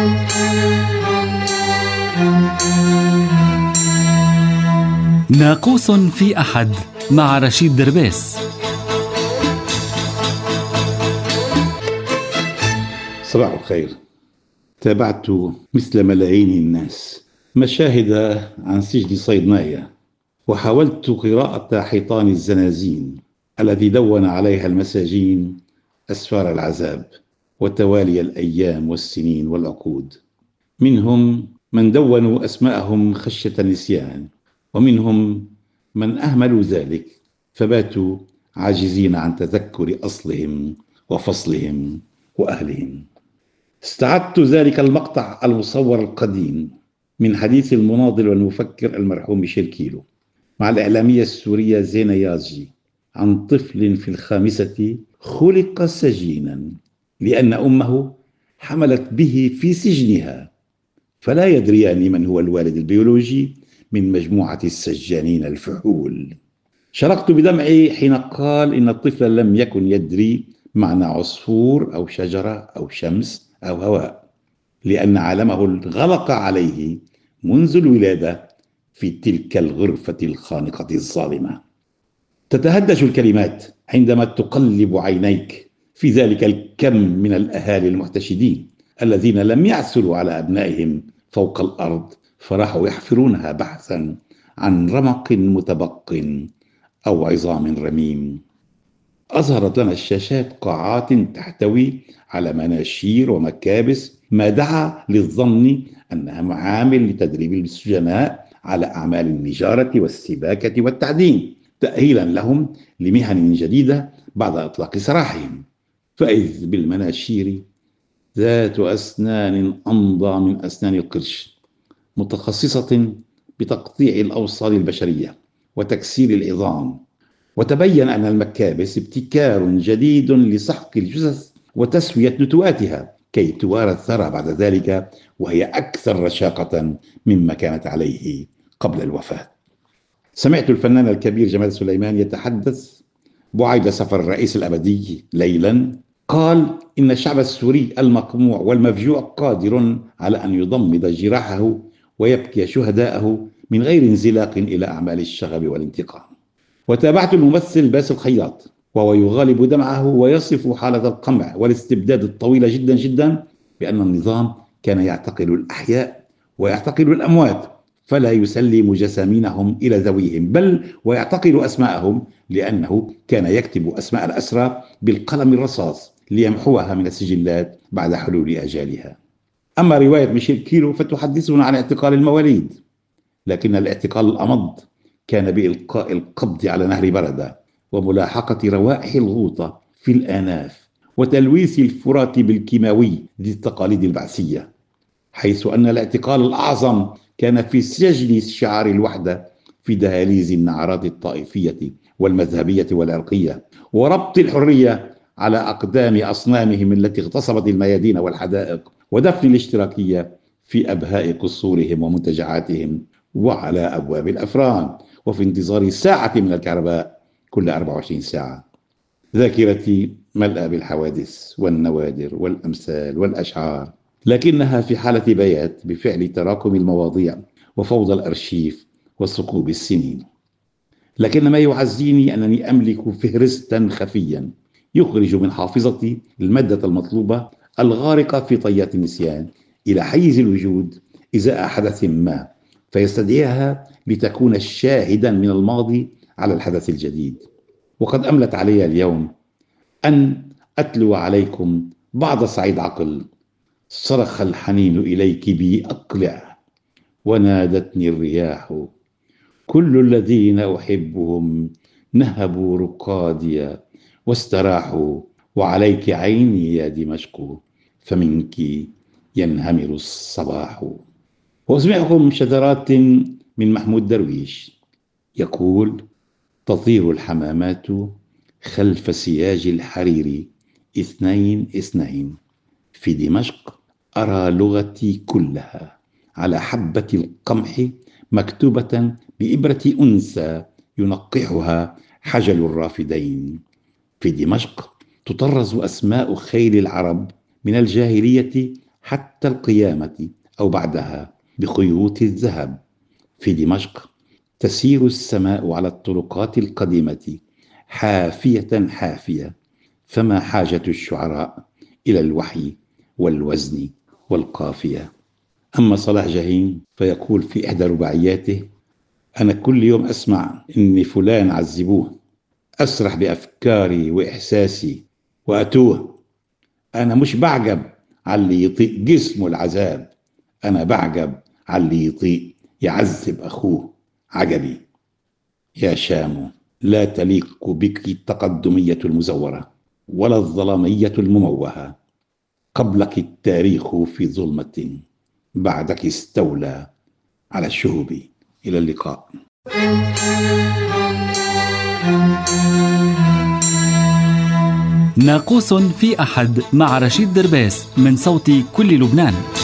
ناقوس في أحد مع رشيد دربيس. صباح الخير. تابعت مثل ملايين الناس مشاهد عن سجن صيدنايا، وحاولت قراءة حيطان الزنازين التي دون عليها المساجين أسفار العذاب وتوالي الأيام والسنين والعقود. منهم من دونوا أسماءهم خشية النسيان، ومنهم من أهملوا ذلك فباتوا عاجزين عن تذكر أصلهم وفصلهم وأهلهم. استعدت ذلك المقطع المصور القديم من حديث المناضل والمفكر المرحوم ميشيل كيلو مع الإعلامية السورية زينة يازجي عن طفل في الخامسة خلق سجينا لأن أمه حملت به في سجنها، فلا يدريان من هو الوالد البيولوجي من مجموعة السجانين الفحول. شرقت بدمعي حين قال إن الطفل لم يكن يدري معنى عصفور أو شجرة أو شمس أو هواء، لأن عالمه انغلق عليه منذ الولادة في تلك الغرفة الخانقة الظالمة. تتهدج الكلمات عندما تقلب عينيك في ذلك الكم من الأهالي المحتشدين الذين لم يعثروا على أبنائهم فوق الأرض فراحوا يحفرونها بحثا عن رمق متبق أو عظام رميم. أظهرت لنا الشاشات قاعات تحتوي على مناشير ومكابس، ما دعا للظن أنها معامل لتدريب السجناء على أعمال النجارة والسباكة والتعدين تأهيلا لهم لمهن جديدة بعد إطلاق سراحهم. فإذ بالمناشير ذات أسنان أمضى من أسنان القرش، متخصصة بتقطيع الأوصال البشرية وتكسير العظام. وتبين أن المكابس ابتكار جديد لسحق الجثث وتسوية نتوءاتها كي توارى الثرى بعد ذلك وهي أكثر رشاقة مما كانت عليه قبل الوفاة. سمعت الفنان الكبير جمال سليمان يتحدث بعد سفر الرئيس الأبدي ليلا، قال إن الشعب السوري المقموع والمفجوع قادر على أن يضمد جراحه ويبكي شهداءه من غير انزلاق إلى أعمال الشغب والانتقام. وتابعت الممثل باسل الخياط وهو يغالب دمعه ويصف حالة القمع والاستبداد الطويلة جدا جدا بأن النظام كان يعتقل الأحياء ويعتقل الأموات فلا يسلم جسامينهم إلى ذويهم، بل ويعتقل أسماءهم، لأنه كان يكتب أسماء الأسرى بالقلم الرصاص ليمحوها من السجلات بعد حلول أجالها. أما رواية ميشيل كيلو فتحدثنا عن اعتقال المواليد، لكن الاعتقال الأمض كان بإلقاء القبض على نهر بردة وملاحقة روائح الغوطة في الآناف وتلويث الفرات بالكيماوي ذي التقاليد البعثية، حيث أن الاعتقال الأعظم كان في سجن شعار الوحدة في دهاليز النعرات الطائفية والمذهبية والعرقية، وربط الحرية على أقدام أصنامهم التي اغتصبت الميادين والحدائق، ودفن الاشتراكية في أبهاء قصورهم ومنتجعاتهم وعلى أبواب الأفران وفي انتظار ساعة من الكهرباء كل 24 ساعة. ذاكرتي ملأى بالحوادث والنوادر والأمثال والأشعار، لكنها في حالة بيات بفعل تراكم المواضيع وفوضى الأرشيف وثقوب السنين. لكن ما يعزيني أنني أملك فهرستا خفيا يخرج من حافظتي المادة المطلوبة الغارقة في طيات النسيان إلى حيز الوجود إزاء حدث ما، فيستدعيها لتكون شاهدا من الماضي على الحدث الجديد. وقد أملت علي اليوم أن أتلو عليكم بعض صعيد عقل. صرخ الحنين إليك بي أقلع، ونادتني الرياح، كل الذين أحبهم نهبوا رقادي واستراحوا، وعليك عيني يا دمشق فمنك ينهمر الصباح. وأسمعكم شذرات من محمود درويش يقول: تطير الحمامات خلف سياج الحرير 2-2، في دمشق أرى لغتي كلها على حبة القمح مكتوبة بإبرة أنثى ينقحها حجل الرافدين. في دمشق تطرز أسماء خيل العرب من الجاهلية حتى القيامة أو بعدها بخيوط الذهب. في دمشق تسير السماء على الطرقات القديمة حافية حافية، فما حاجة الشعراء إلى الوحي والوزن والقافية. أما صلاح جاهين فيقول في إحدى رباعياته: أنا كل يوم أسمع إن فلان عذبوه، أسرح بأفكاري وإحساسي وأتوه. أنا مش بعجب على اللي يطيق جسمه العذاب، أنا بعجب على اللي يطيق يعذب أخوه. عجبي يا شام، لا تليق بك التقدمية المزورة ولا الظلامية المموهة. قبلك التاريخ في ظلمة، بعدك استولى على الشهب. إلى اللقاء. ناقوس في أحد مع رشيد دربيس من صوت كل لبنان.